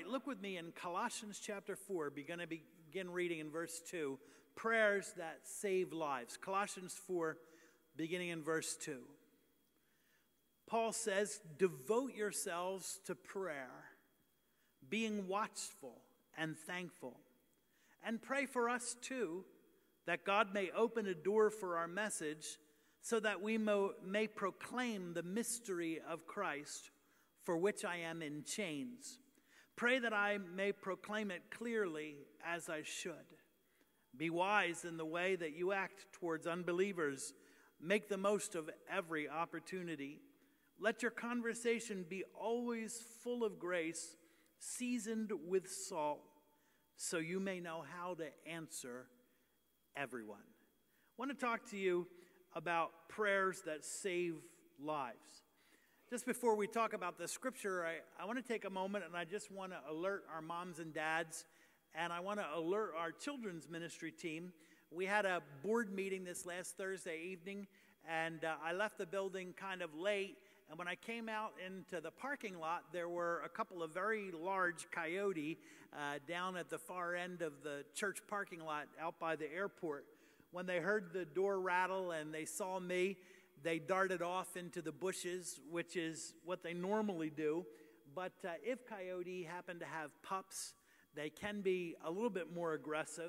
right, look with me in Colossians chapter 4. Begin reading in verse 2. Prayers that save lives. Colossians 4, beginning in verse 2. Paul says, devote yourselves to prayer, being watchful and thankful. And pray for us too, that God may open a door for our message, so that we may proclaim the mystery of Christ, for which I am in chains. Pray that I may proclaim it clearly as I should. Be wise in the way that you act towards unbelievers. Make the most of every opportunity. Let your conversation be always full of grace, seasoned with salt, so you may know how to answer everyone. I want to talk to you about prayers that save lives. Just before we talk about the scripture, I want to take a moment and I just want to alert our moms and dads, and I want to alert our children's ministry team. We had a board meeting this last Thursday evening, and I left the building kind of late, and when I came out into the parking lot, there were a couple of very large coyote down at the far end of the church parking lot out by the airport. When they heard the door rattle and they saw me, they darted off into the bushes, which is what they normally do. But if coyote happen to have pups, they can be a little bit more aggressive.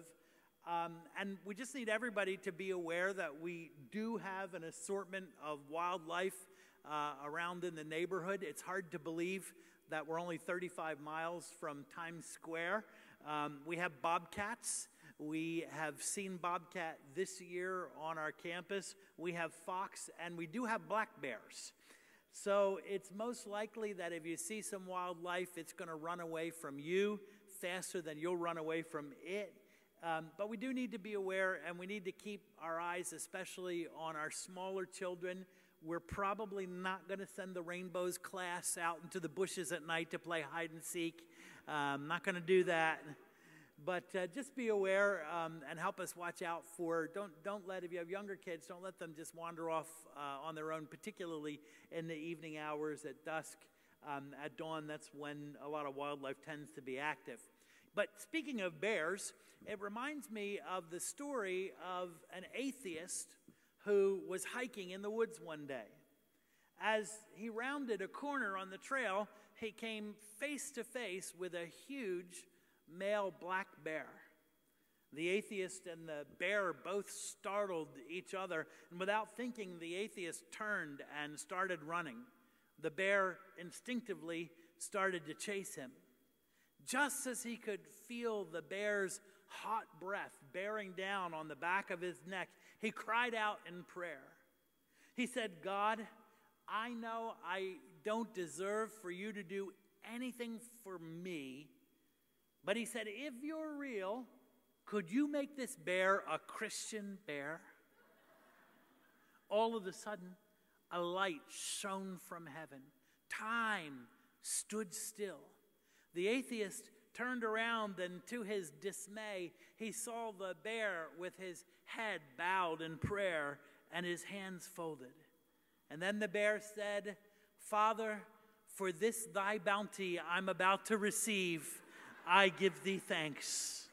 And we just need everybody to be aware that we do have an assortment of wildlife around in the neighborhood. It's hard to believe that we're only 35 miles from Times Square. We have bobcats. We have seen bobcat this year on our campus. We have fox, and we do have black bears. So it's most likely that if you see some wildlife, it's going to run away from you faster than you'll run away from it. But we do need to be aware, and we need to keep our eyes especially on our smaller children. We're probably not going to send the Rainbows class out into the bushes at night to play hide and seek. Not going to do that. But just be aware and help us watch out for, don't let, if you have younger kids, don't let them just wander off on their own, particularly in the evening hours at dusk. At dawn, that's when a lot of wildlife tends to be active. But speaking of bears, it reminds me of the story of an atheist who was hiking in the woods one day. As he rounded a corner on the trail, he came face to face with a huge male black bear. The atheist and the bear both startled each other, and without thinking, the atheist turned and started running. The bear instinctively started to chase him. Just as he could feel the bear's hot breath bearing down on the back of his neck, he cried out in prayer. He said, God, I know I don't deserve for you to do anything for me, but he said, if you're real, could you make this bear a Christian bear? All of a sudden, a light shone from heaven. Time stood still. The atheist turned around, and to his dismay, he saw the bear with his head bowed in prayer and his hands folded. And then the bear said, Father, for this thy bounty I'm about to receive, I give thee thanks.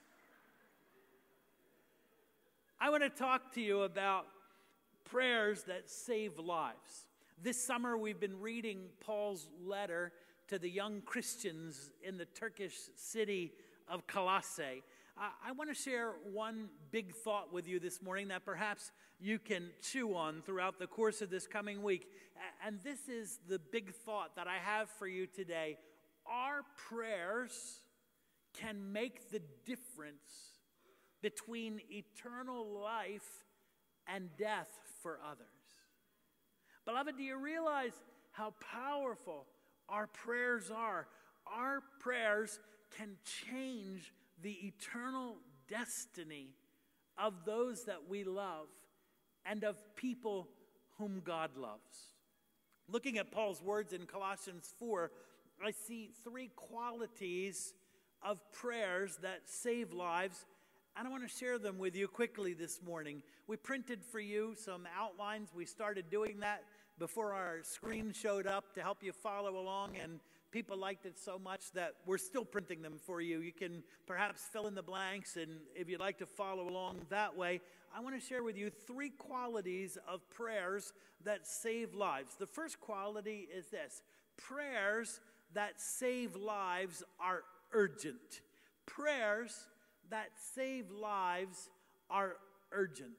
I want to talk to you about prayers that save lives. This summer we've been reading Paul's letter to the young Christians in the Turkish city of Colossae. I want to share one big thought with you this morning that perhaps you can chew on throughout the course of this coming week. And this is the big thought that I have for you today. Our prayers can make the difference between eternal life and death for others. Beloved, do you realize how powerful our prayers are? Our prayers can change the eternal destiny of those that we love and of people whom God loves. Looking at Paul's words in Colossians 4, I see three qualities of prayers that save lives, and I want to share them with you quickly this morning. We printed for you some outlines. We started doing that before our screen showed up to help you follow along and People liked it so much that we're still printing them for you. You can perhaps fill in the blanks, and if you'd like to follow along that way, I want to share with you 3 qualities of prayers that save lives. The first quality is this: prayers that save lives are urgent. Prayers that save lives are urgent.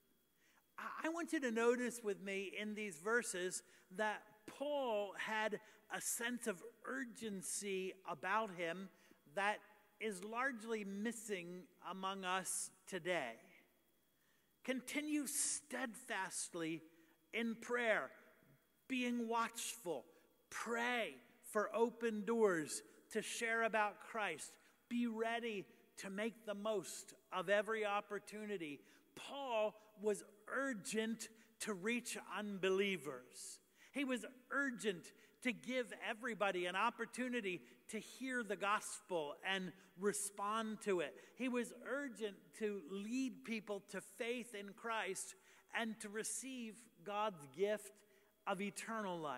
I want you to notice with me in these verses that Paul had a sense of urgency about him that is largely missing among us today. Continue steadfastly in prayer, being watchful. Pray for open doors to share about Christ. Be ready to make the most of every opportunity. Paul was urgent to reach unbelievers. He was urgent to give everybody an opportunity to hear the gospel and respond to it. He was urgent to lead people to faith in Christ and to receive God's gift of eternal life.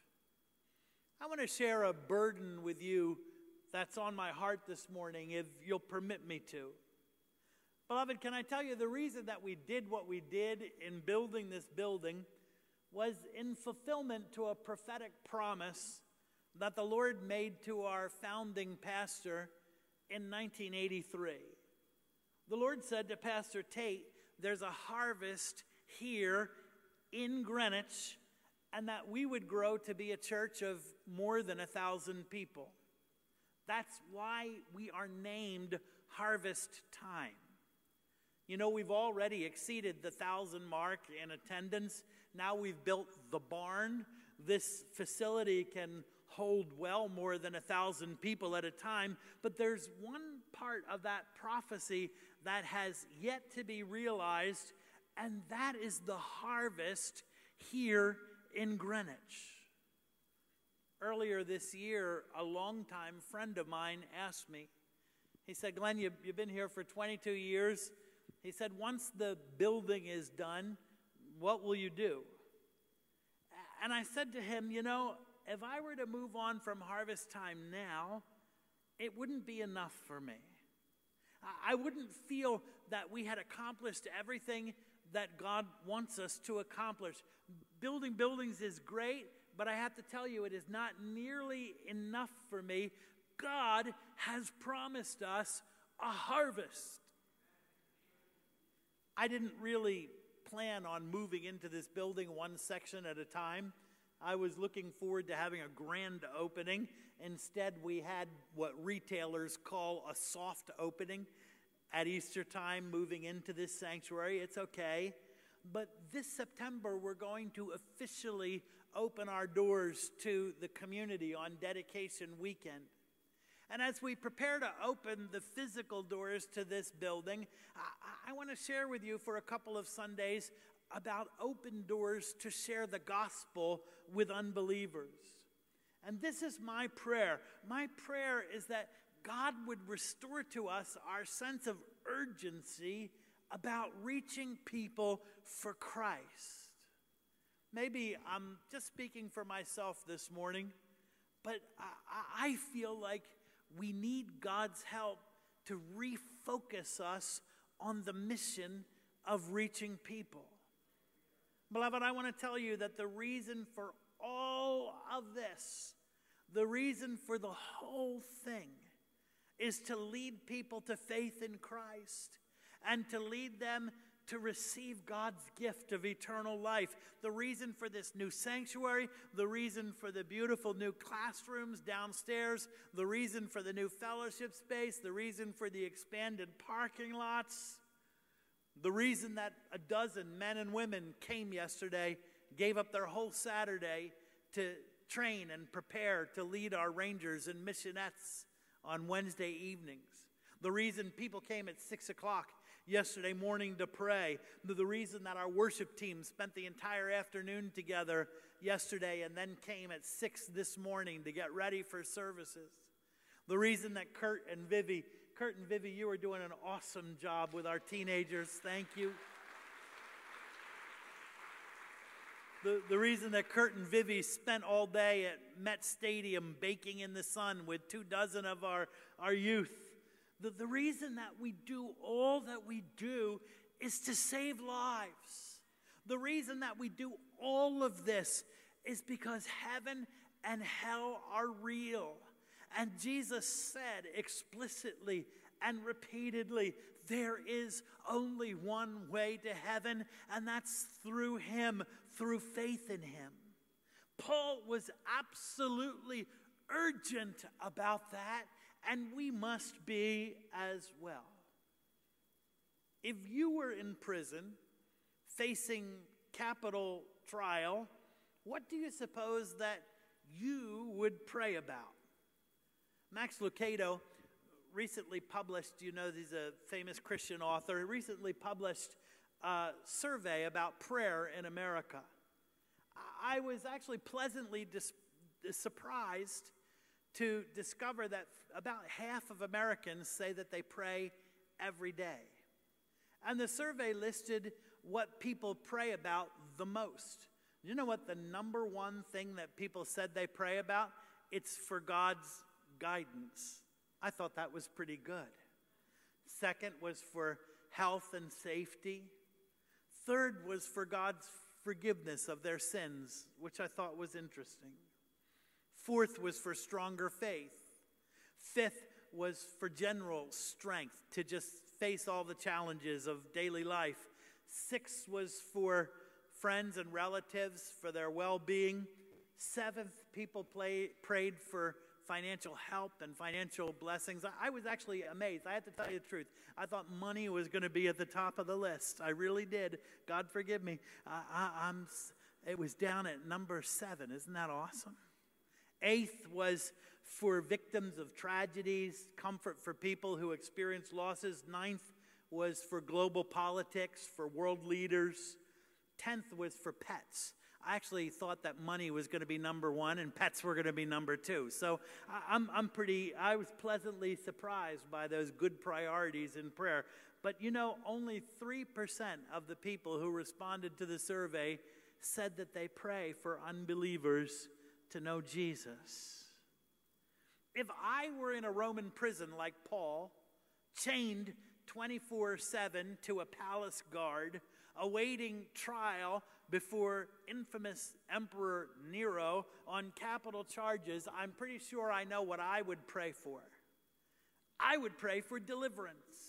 I want to share a burden with you that's on my heart this morning, if you'll permit me to. Beloved, can I tell you the reason that we did what we did in building this building was in fulfillment to a prophetic promise that the Lord made to our founding pastor in 1983. The Lord said to Pastor Tate, there's a harvest here in Greenwich, and that we would grow to be a church of more than 1,000 people. That's why we are named Harvest Time. You know, we've already exceeded the 1,000 mark in attendance. Now we've built the barn. This facility can hold well more than 1,000 people at a time. But there's one part of that prophecy that has yet to be realized, and that is the harvest here in Greenwich. Earlier this year, a longtime friend of mine asked me, he said, Glenn, you've been here for 22 years. He said, once the building is done, what will you do? And I said to him, you know, if I were to move on from Harvest Time now, it wouldn't be enough for me. I wouldn't feel that we had accomplished everything that God wants us to accomplish. Building buildings is great, but I have to tell you, it is not nearly enough for me. God has promised us a harvest. I didn't really plan on moving into this building one section at a time. I was looking forward to having a grand opening. Instead, we had what retailers call a soft opening at Easter time, moving into this sanctuary. It's okay. But this September, we're going to officially open our doors to the community on dedication weekend. And as we prepare to open the physical doors to this building, I want to share with you for a couple of Sundays about open doors to share the gospel with unbelievers. And this is my prayer. My prayer is that God would restore to us our sense of urgency about reaching people for Christ. Maybe I'm just speaking for myself this morning, but I feel like we need God's help to refocus us on the mission of reaching people. Beloved, I want to tell you that the reason for all of this, the reason for the whole thing, is to lead people to faith in Christ and to lead them to receive God's gift of eternal life. The reason for this new sanctuary, the reason for the beautiful new classrooms downstairs, the reason for the new fellowship space, the reason for the expanded parking lots, the reason that a dozen men and women came yesterday, gave up their whole Saturday to train and prepare to lead our rangers and missionettes on Wednesday evenings. The reason people came at 6 o'clock yesterday morning to pray. The reason that our worship team spent the entire afternoon together yesterday and then came at 6 this morning to get ready for services. The reason that Kurt and Vivi, you are doing an awesome job with our teenagers. Thank you. The reason that Kurt and Vivi spent all day at Met Stadium baking in the sun with 24 of our youth. The reason that we do all that we do is to save lives. The reason that we do all of this is because heaven and hell are real. And Jesus said explicitly and repeatedly, there is only one way to heaven, and that's through him, through faith in him. Paul was absolutely urgent about that, and we must be as well. If you were in prison facing capital trial, what do you suppose that you would pray about? Max Lucado recently published, he's a famous Christian author, he recently published a survey about prayer in America. I was actually pleasantly surprised to discover that about half of Americans say that they pray every day. And the survey listed what people pray about the most. You know what the number one thing that people said they pray about? It's for God's guidance. I thought that was pretty good. Second was for health and safety. Third was for God's forgiveness of their sins, which I thought was interesting. Fourth was for stronger faith. Fifth was for general strength to just face all the challenges of daily life. Sixth was for friends and relatives, for their well-being. Seventh, people prayed for financial help and financial blessings. I was actually amazed. I have to tell you the truth. I thought money was going to be at the top of the list. I really did. God forgive me. It was down at number 7. Isn't that awesome? Eighth was for victims of tragedies, comfort for people who experience losses. Ninth was for global politics, for world leaders. 10th was for pets. I actually thought that money was going to be number 1 and pets were going to be number 2. So I was pleasantly surprised by those good priorities in prayer. But only 3% of the people who responded to the survey said that they pray for unbelievers to know Jesus. If I were in a Roman prison like Paul, chained 24/7 to a palace guard, awaiting trial before infamous Emperor Nero on capital charges, I'm pretty sure I know what I would pray for. I would pray for deliverance.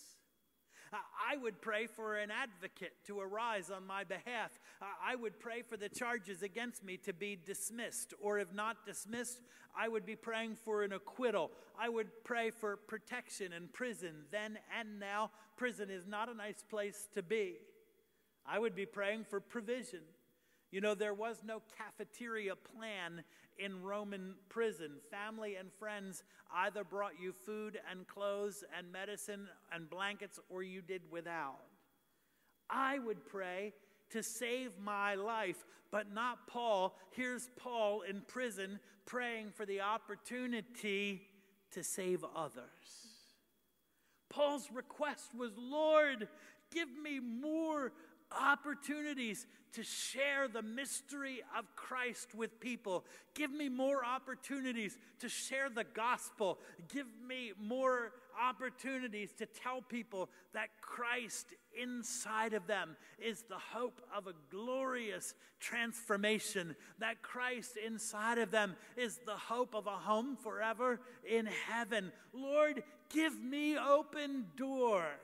I would pray for an advocate to arise on my behalf. I would pray for the charges against me to be dismissed, or if not dismissed, I would be praying for an acquittal. I would pray for protection in prison then and now. Prison is not a nice place to be. I would be praying for provision. There was no cafeteria plan in Roman prison. Family and friends either brought you food and clothes and medicine and blankets, or you did without. I would pray to save my life, but not Paul. Here's Paul in prison praying for the opportunity to save others. Paul's request was, Lord, give me more opportunities to share the mystery of Christ with people. Give me more opportunities to share the gospel. Give me more opportunities to tell people that Christ inside of them is the hope of a glorious transformation, that Christ inside of them is the hope of a home forever in heaven. Lord, give me open doors.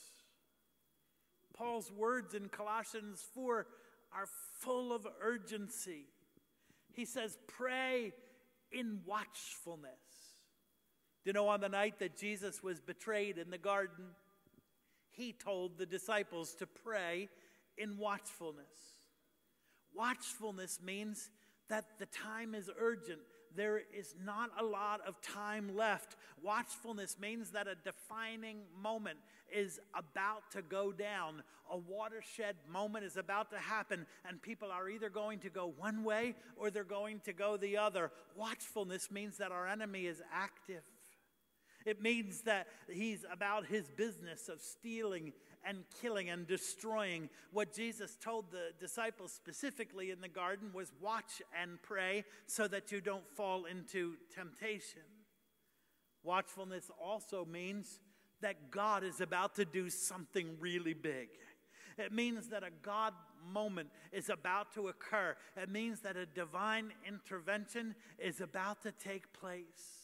Paul's words in Colossians 4 are full of urgency. He says, pray in watchfulness. On the night that Jesus was betrayed in the garden, he told the disciples to pray in watchfulness. Watchfulness means that the time is urgent. There is not a lot of time left. Watchfulness means that a defining moment is about to go down. A watershed moment is about to happen, and people are either going to go one way or they're going to go the other. Watchfulness means that our enemy is active. It means that he's about his business of stealing and killing and destroying. What Jesus told the disciples specifically in the garden was watch and pray so that you don't fall into temptation. Watchfulness also means that God is about to do something really big. It means that a God moment is about to occur. It means that a divine intervention is about to take place.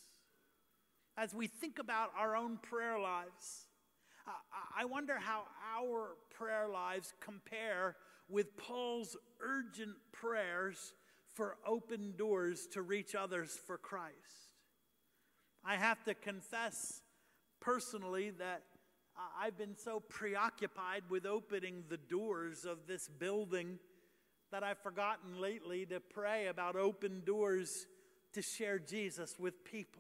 As we think about our own prayer lives, I wonder how our prayer lives compare with Paul's urgent prayers for open doors to reach others for Christ. I have to confess personally that I've been so preoccupied with opening the doors of this building that I've forgotten lately to pray about open doors to share Jesus with people.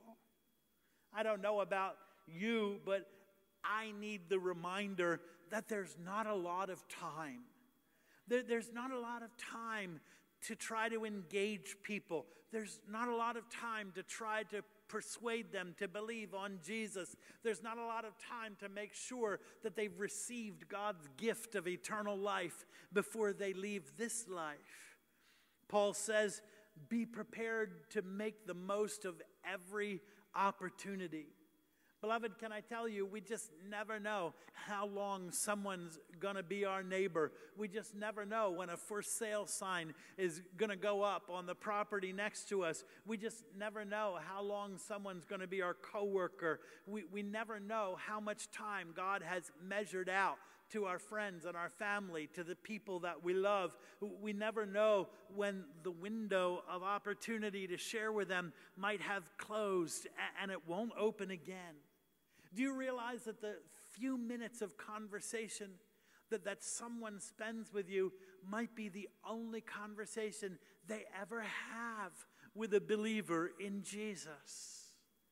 I don't know about you, but I need the reminder that there's not a lot of time. There's not a lot of time to try to engage people. There's not a lot of time to try to persuade them to believe on Jesus. There's not a lot of time to make sure that they've received God's gift of eternal life before they leave this life. Paul says, be prepared to make the most of every opportunity. Beloved, can I tell you, we just never know how long someone's going to be our neighbor. We just never know when a for sale sign is going to go up on the property next to us. We just never know how long someone's going to be our coworker. We never know how much time God has measured out to our friends and our family, to the people that we love. We never know when the window of opportunity to share with them might have closed and it won't open again. Do you realize that the few minutes of conversation that someone spends with you might be the only conversation they ever have with a believer in Jesus?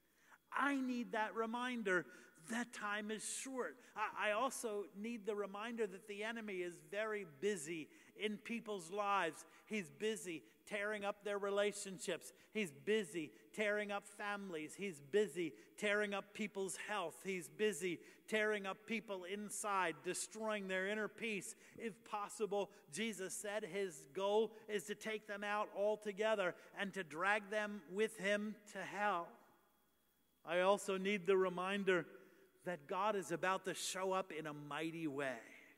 I need that reminder that time is short. I also need the reminder that the enemy is very busy in people's lives. He's busy tearing up their relationships. He's busy tearing up families. He's busy tearing up people's health. He's busy tearing up people inside, destroying their inner peace. If possible, Jesus said his goal is to take them out altogether and to drag them with him to hell. I also need the reminder that God is about to show up in a mighty way.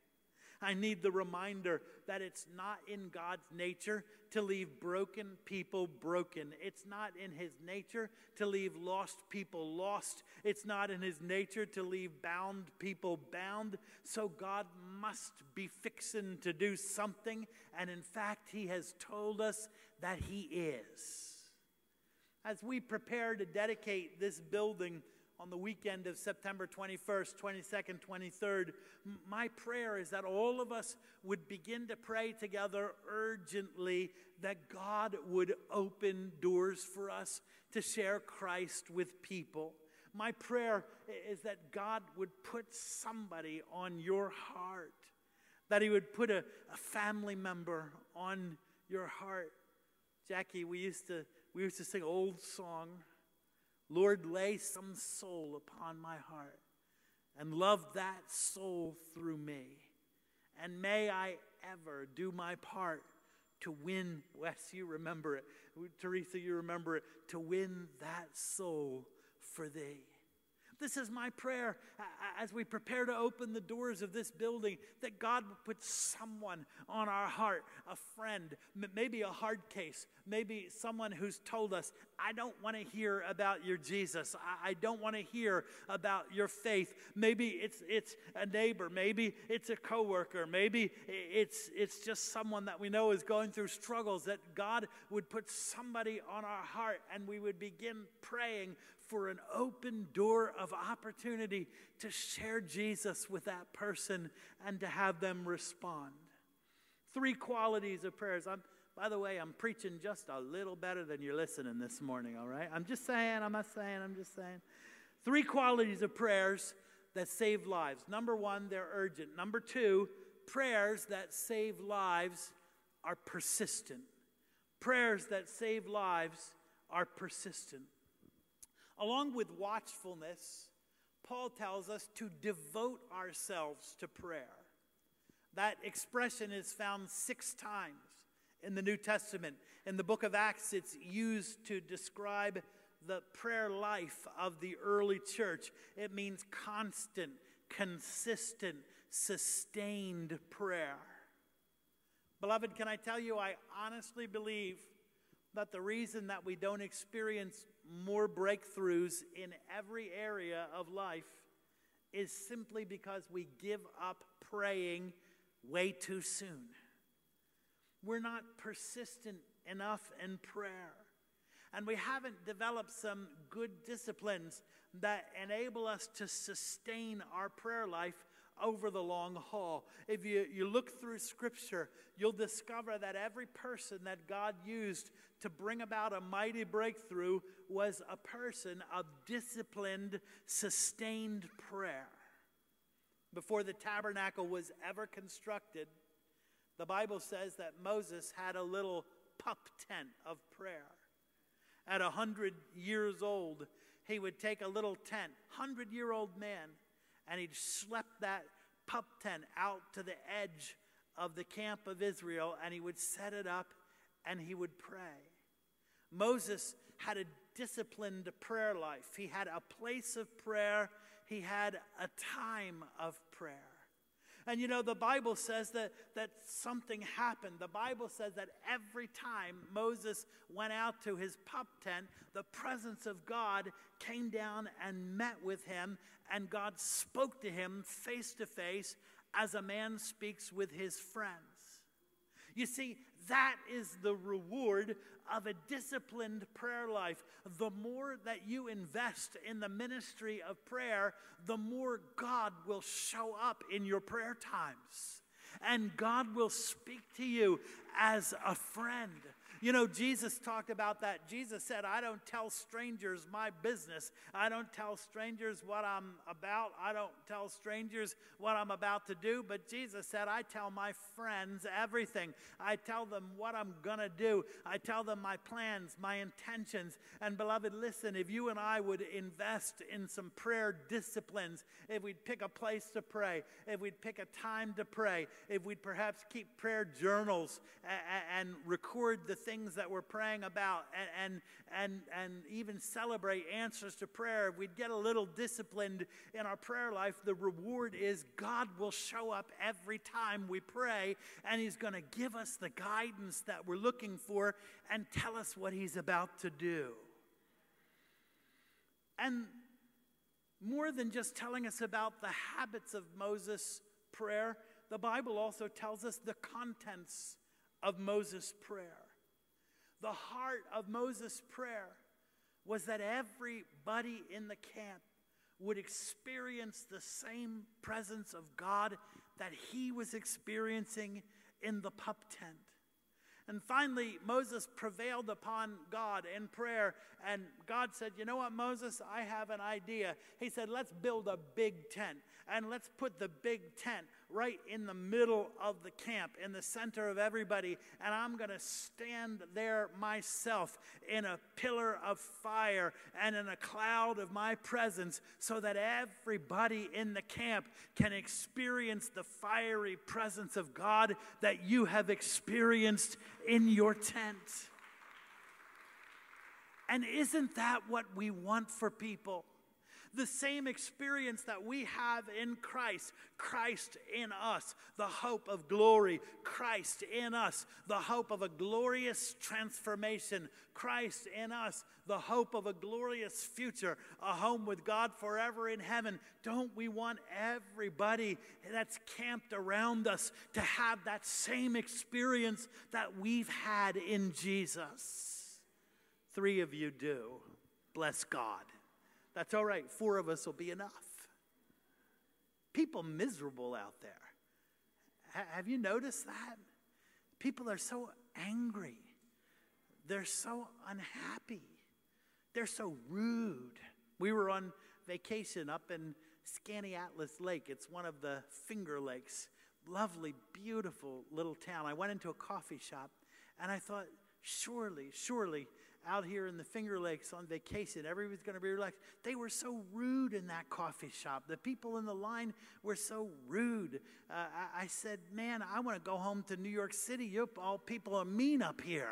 I need the reminder that it's not in God's nature to leave broken people broken. It's not in his nature to leave lost people lost. It's not in his nature to leave bound people bound. So God must be fixing to do something. And in fact, he has told us that he is. As we prepare to dedicate this building on the weekend of September 21st, 22nd, 23rd, my prayer is that all of us would begin to pray together urgently that God would open doors for us to share Christ with people. My prayer is that God would put somebody on your heart, that he would put a family member on your heart. Jackie, we used to sing an old song, Lord, lay some soul upon my heart and love that soul through me. And may I ever do my part to win, Wes, you remember it. Teresa, you remember it, to win that soul for thee. This is my prayer as we prepare to open the doors of this building, that God would put someone on our heart, a friend, maybe a hard case, maybe someone who's told us, I don't want to hear about your Jesus. I don't want to hear about your faith. Maybe it's a neighbor. Maybe it's a coworker. Maybe it's just someone that we know is going through struggles, that God would put somebody on our heart and we would begin praying for an open door of opportunity to share Jesus with that person and to have them respond. 3 qualities of prayers. By the way, I'm preaching just a little better than you're listening this morning, all right? I'm just saying. 3 qualities of prayers that save lives. Number 1, they're urgent. Number 2, prayers that save lives are persistent. Prayers that save lives are persistent. Along with watchfulness, Paul tells us to devote ourselves to prayer. That expression is found 6 times in the New Testament. In the book of Acts, it's used to describe the prayer life of the early church. It means constant, consistent, sustained prayer. Beloved, can I tell you, I honestly believe that the reason that we don't experience more breakthroughs in every area of life is simply because we give up praying way too soon. We're not persistent enough in prayer. And we haven't developed some good disciplines that enable us to sustain our prayer life over the long haul. If you look through Scripture, you'll discover that every person that God used to bring about a mighty breakthrough was a person of disciplined, sustained prayer. Before the tabernacle was ever constructed, the Bible says that Moses had a little pup tent of prayer. At 100 years old, he would take a little tent, 100-year-old man, and he'd schlep that pup tent out to the edge of the camp of Israel, and he would set it up, and he would pray. Moses had a disciplined prayer life. He had a place of prayer. He had a time of prayer. And you know, the Bible says that something happened. The Bible says that every time Moses went out to his pup tent, the presence of God came down and met with him, and God spoke to him face to face as a man speaks with his friends. You see, that is the reward of a disciplined prayer life. The more that you invest in the ministry of prayer, the more God will show up in your prayer times. And God will speak to you as a friend. You know, Jesus talked about that. Jesus said, I don't tell strangers my business. I don't tell strangers what I'm about. I don't tell strangers what I'm about to do. But Jesus said, I tell my friends everything. I tell them what I'm going to do. I tell them my plans, my intentions. And beloved, listen, if you and I would invest in some prayer disciplines, if we'd pick a place to pray, if we'd pick a time to pray, if we'd perhaps keep prayer journals and record the things that we're praying about and even celebrate answers to prayer, if we'd get a little disciplined in our prayer life, the reward is God will show up every time we pray, and he's going to give us the guidance that we're looking for and tell us what he's about to do. And more than just telling us about the habits of Moses' prayer, the Bible also tells us the contents of Moses' prayer. The heart of Moses' prayer was that everybody in the camp would experience the same presence of God that he was experiencing in the pup tent. And finally, Moses prevailed upon God in prayer, and God said, you know what, Moses, I have an idea. He said, let's build a big tent, and let's put the big tent right in the middle of the camp, in the center of everybody, and I'm going to stand there myself in a pillar of fire and in a cloud of my presence so that everybody in the camp can experience the fiery presence of God that you have experienced in your tent. And isn't that what we want for people? The same experience that we have in Christ, Christ in us, the hope of glory, Christ in us, the hope of a glorious transformation, Christ in us, the hope of a glorious future, a home with God forever in heaven. Don't we want everybody that's camped around us to have that same experience that we've had in Jesus? 3 of you do. Bless God. That's all right. 4 of us will be enough. People miserable out there. Have you noticed that? People are so angry. They're so unhappy. They're so rude. We were on vacation up in Skaneateles Lake. It's one of the Finger Lakes. Lovely, beautiful little town. I went into a coffee shop and I thought, surely, out here in the Finger Lakes on vacation. Everybody's going to be relaxed. They were so rude in that coffee shop. The people in the line were so rude. I said, man, I want to go home to New York City. You all people are mean up here.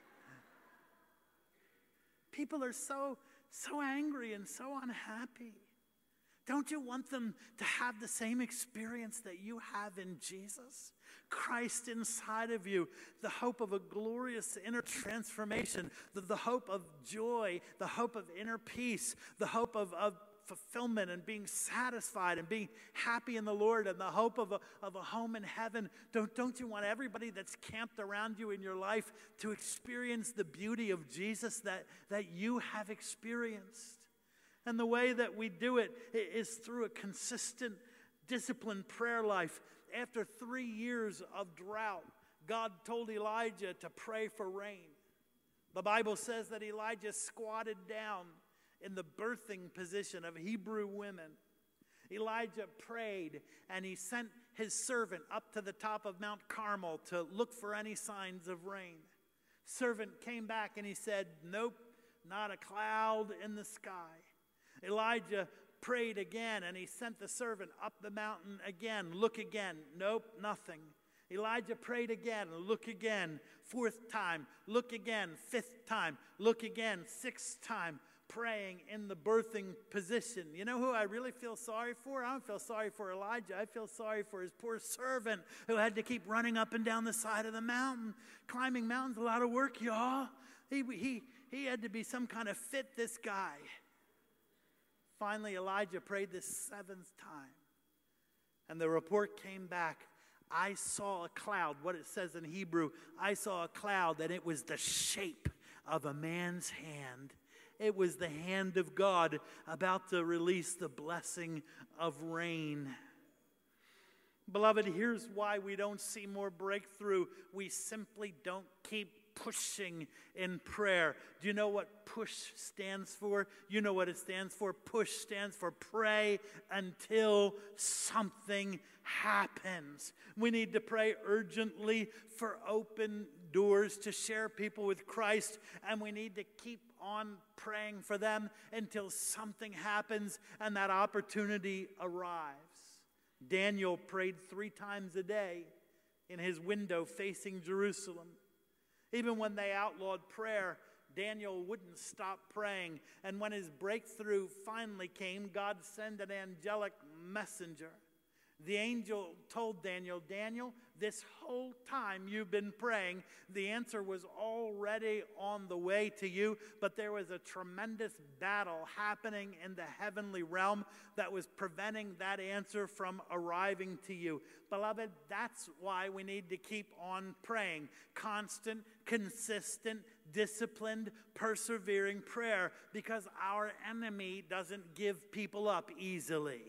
People are so angry and so unhappy. Don't you want them to have the same experience that you have in Jesus? Christ inside of you, the hope of a glorious inner transformation, the hope of joy, the hope of inner peace, the hope of fulfillment and being satisfied and being happy in the Lord, and the hope of a home in heaven. Don't you want everybody that's camped around you in your life to experience the beauty of Jesus that you have experienced? And the way that we do it is through a consistent, disciplined prayer life. After 3 years of drought, God told Elijah to pray for rain. The Bible says that Elijah squatted down in the birthing position of Hebrew women. Elijah prayed, and he sent his servant up to the top of Mount Carmel to look for any signs of rain. Servant came back and he said, nope, not a cloud in the sky. Elijah prayed again, and he sent the servant up the mountain again. Look again. Nope, nothing. Elijah prayed again. Look again. 4th time. Look again. 5th time. Look again. 6th time. Praying in the birthing position. You know who I really feel sorry for? I don't feel sorry for Elijah. I feel sorry for his poor servant who had to keep running up and down the side of the mountain. Climbing mountains, a lot of work, y'all. He had to be some kind of fit, this guy. Finally, Elijah prayed the 7th time, and the report came back. I saw a cloud, what it says in Hebrew, I saw a cloud, and it was the shape of a man's hand. It was the hand of God about to release the blessing of rain. Beloved, here's why we don't see more breakthrough. We simply don't keep pushing in prayer. Do you know what push stands for? You know what it stands for? Push stands for pray until something happens. We need to pray urgently for open doors to share people with Christ, and we need to keep on praying for them until something happens and that opportunity arrives. Daniel prayed 3 times a day in his window facing Jerusalem. Even when they outlawed prayer, Daniel wouldn't stop praying. And when his breakthrough finally came, God sent an angelic messenger. The angel told Daniel, Daniel, this whole time you've been praying, the answer was already on the way to you, but there was a tremendous battle happening in the heavenly realm that was preventing that answer from arriving to you. Beloved, that's why we need to keep on praying. Constant, consistent, disciplined, persevering prayer, because our enemy doesn't give people up easily.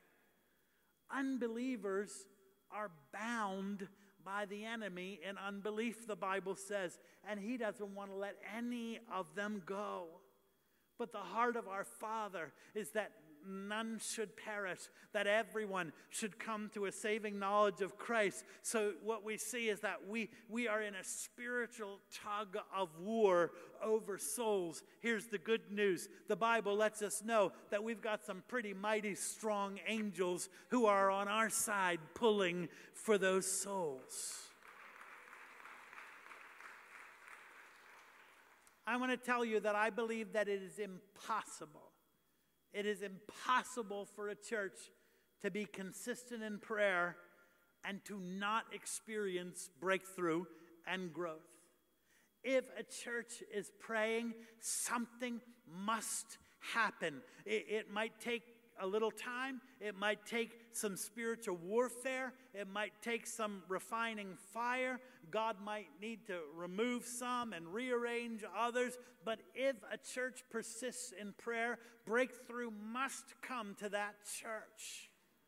Unbelievers are bound by the enemy in unbelief, the Bible says, and he doesn't want to let any of them go. But the heart of our Father is that none should perish, that everyone should come to a saving knowledge of Christ. So what we see is that we are in a spiritual tug of war over souls. Here's the good news. The Bible lets us know that we've got some pretty mighty strong angels who are on our side pulling for those souls. I want to tell you that I believe that it is impossible. It is impossible for a church to be consistent in prayer and to not experience breakthrough and growth. If a church is praying, something must happen. It might take a little time. It might take some spiritual warfare. It might take some refining fire. God might need to remove some and rearrange others. But if a church persists in prayer, breakthrough must come to that church.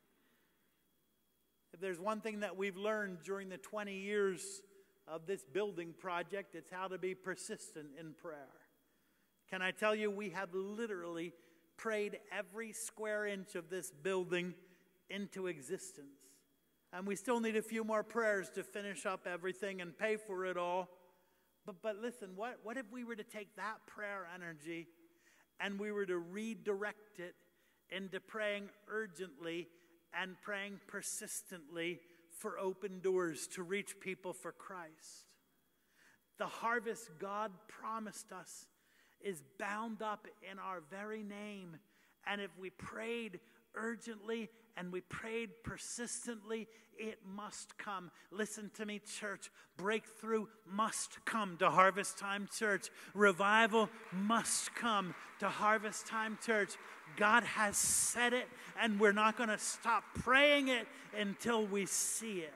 If there's one thing that we've learned during the 20 years of this building project, it's how to be persistent in prayer. Can I tell you, we have literally prayed every square inch of this building into existence. And we still need a few more prayers to finish up everything and pay for it all. But listen, what if we were to take that prayer energy and we were to redirect it into praying urgently and praying persistently for open doors to reach people for Christ? The harvest God promised us is bound up in our very name. And if we prayed urgently and we prayed persistently, it must come. Listen to me, church. Breakthrough must come to Harvest Time Church. Revival must come to Harvest Time Church. God has said it, and we're not going to stop praying it until we see it.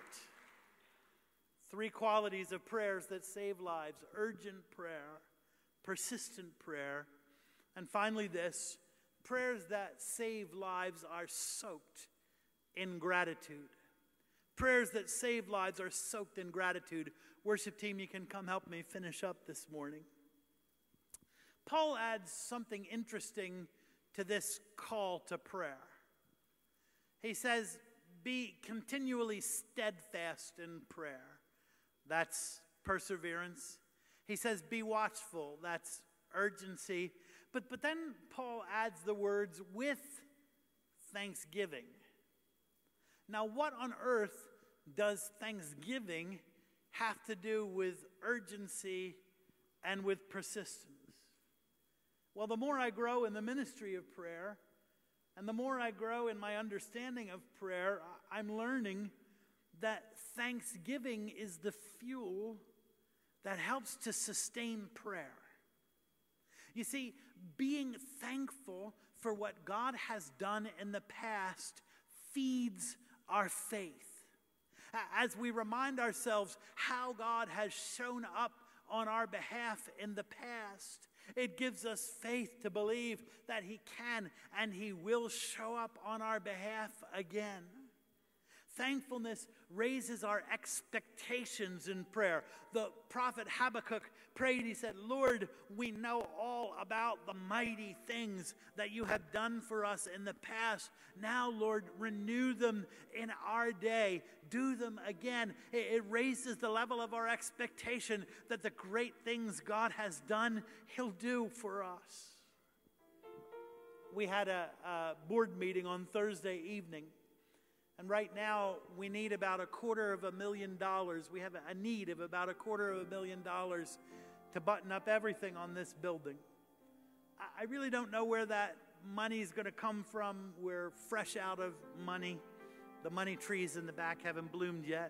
3 qualities of prayers that save lives: urgent prayer, persistent prayer, and finally this: prayers that save lives are soaked in gratitude. Prayers that save lives are soaked in gratitude. Worship team, you can come help me finish up this morning. Paul adds something interesting to this call to prayer. He says, be continually steadfast in prayer. That's perseverance. He says, be watchful. That's urgency. But then Paul adds the words, with thanksgiving. Now, what on earth does thanksgiving have to do with urgency and with persistence? Well, the more I grow in the ministry of prayer, and the more I grow in my understanding of prayer, I'm learning that thanksgiving is the fuel that helps to sustain prayer. You see, being thankful for what God has done in the past feeds our faith. As we remind ourselves how God has shown up on our behalf in the past, it gives us faith to believe that He can and He will show up on our behalf again. Thankfulness raises our expectations in prayer. The prophet Habakkuk prayed, he said, Lord, we know all about the mighty things that you have done for us in the past. Now, Lord, renew them in our day. Do them again. It raises the level of our expectation that the great things God has done, He'll do for us. We had a board meeting on Thursday evening. And right now, we need about $250,000. We have a need of about $250,000 to button up everything on this building. I really don't know where that money is going to come from. We're fresh out of money. The money trees in the back haven't bloomed yet.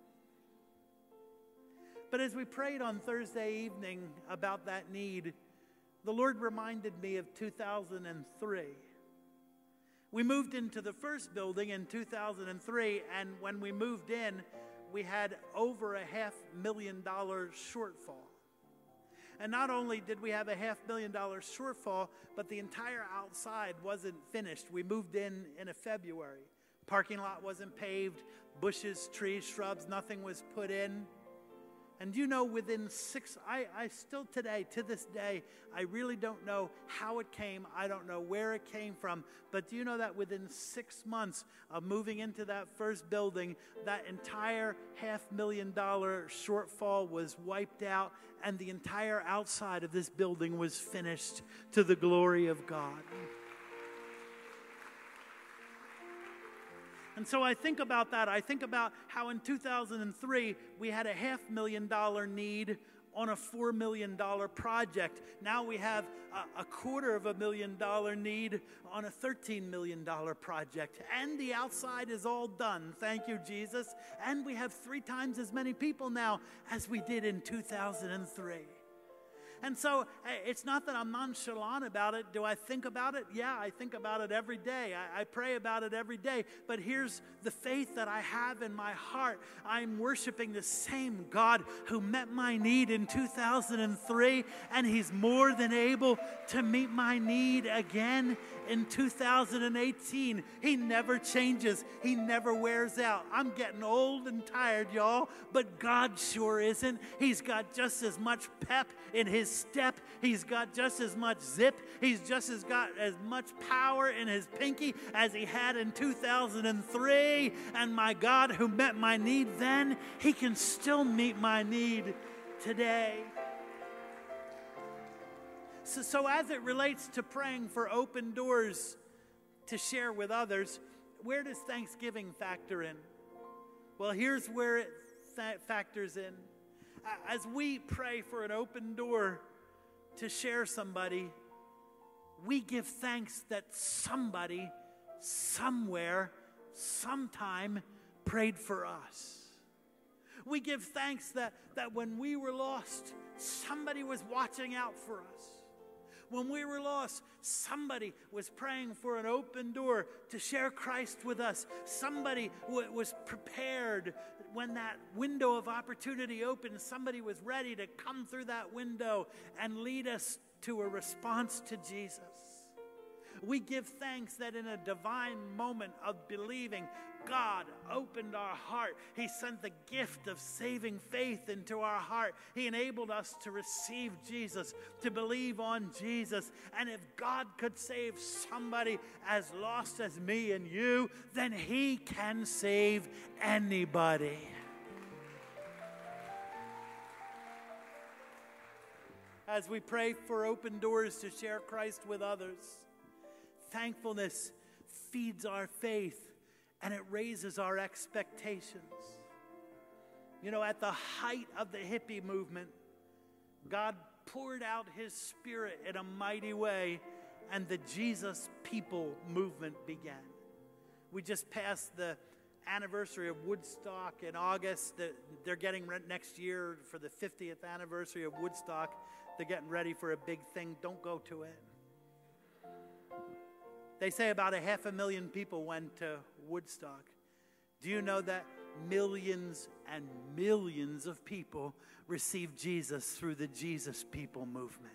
But as we prayed on Thursday evening about that need, the Lord reminded me of 2003. We moved into the first building in 2003, and when we moved in, we had over $500,000 shortfall. And not only did we have a $500,000 shortfall, but the entire outside wasn't finished. We moved in a February. Parking lot wasn't paved, bushes, trees, shrubs, nothing was put in. And you know, within I still today, to this day, I really don't know how it came. I don't know where it came from. But do you know that within 6 months of moving into that first building, that entire $500,000 shortfall was wiped out, and the entire outside of this building was finished to the glory of God. And so I think about that. I think about how in 2003, we had a $500,000 need on a $4 million project. Now we have a $250,000 need on a $13 million project. And the outside is all done. Thank you, Jesus. And we have 3 times as many people now as we did in 2003. And so it's not that I'm nonchalant about it. Do I think about it? Yeah, I think about it every day. I pray about it every day. But here's the faith that I have in my heart. I'm worshiping the same God who met my need in 2003, and He's more than able to meet my need again in 2018. He never changes. He never wears out. I'm getting old and tired, y'all, but God sure isn't. He's got just as much pep in His step. He's got just as much zip. He's just got as much power in His pinky as He had in 2003. And my God who met my need then, He can still meet my need today. So as it relates to praying for open doors to share with others, where does Thanksgiving factor in? Well, here's where it factors in. As we pray for an open door to share somebody, we give thanks that somebody, somewhere, sometime prayed for us. We give thanks that when we were lost, somebody was watching out for us. When we were lost, somebody was praying for an open door to share Christ with us. Somebody was prepared when that window of opportunity opened. Somebody was ready to come through that window and lead us to a response to Jesus. We give thanks that in a divine moment of believing, God opened our heart. He sent the gift of saving faith into our heart. He enabled us to receive Jesus, to believe on Jesus. And if God could save somebody as lost as me and you, then He can save anybody. As we pray for open doors to share Christ with others, thankfulness feeds our faith and it raises our expectations. You know, at the height of the hippie movement, God poured out His Spirit in a mighty way, and the Jesus People movement began. We just passed the anniversary of Woodstock in August. They're getting next year for the 50th anniversary of Woodstock. They're getting ready for a big thing. Don't go to it. They say about 500,000 people went to Woodstock. Do you know that millions and millions of people received Jesus through the Jesus People movement?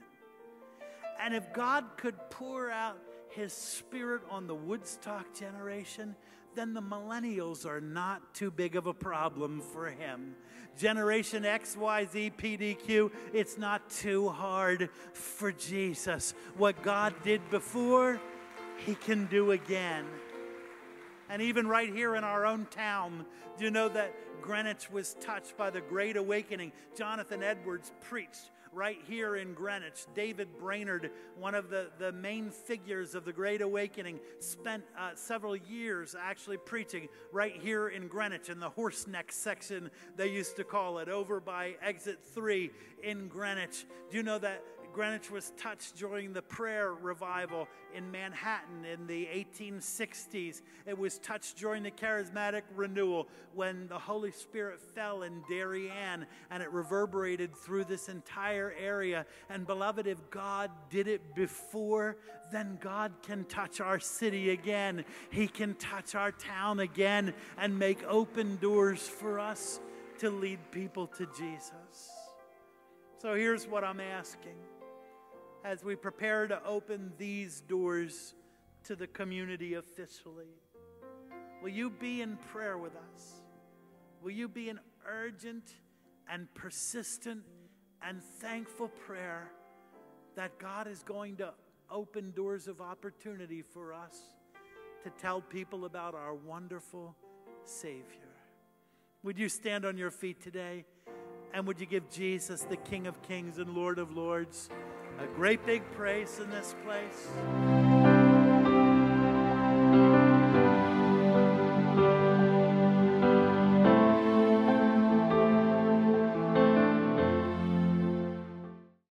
And if God could pour out His Spirit on the Woodstock generation, then the millennials are not too big of a problem for Him. Generation X, Y, Z, PDQ, it's not too hard for Jesus. What God did before, He can do again. And even right here in our own town, do you know that Greenwich was touched by the Great Awakening? Jonathan Edwards preached right here in Greenwich. David Brainerd, one of the main figures of the Great Awakening, spent several years actually preaching right here in Greenwich, in the Horse Neck section, they used to call it, over by Exit 3 in Greenwich. Do you know that Greenwich was touched during the prayer revival in Manhattan in the 1860s. It was touched during the charismatic renewal when the Holy Spirit fell in Darien, and it reverberated through this entire area. And beloved, if God did it before, then God can touch our city again. He can touch our town again and make open doors for us to lead people to Jesus. So here's what I'm asking. As we prepare to open these doors to the community officially, will you be in prayer with us? Will you be in urgent and persistent and thankful prayer that God is going to open doors of opportunity for us to tell people about our wonderful Savior? Would you stand on your feet today, and would you give Jesus, the King of Kings and Lord of Lords, a great big praise in this place?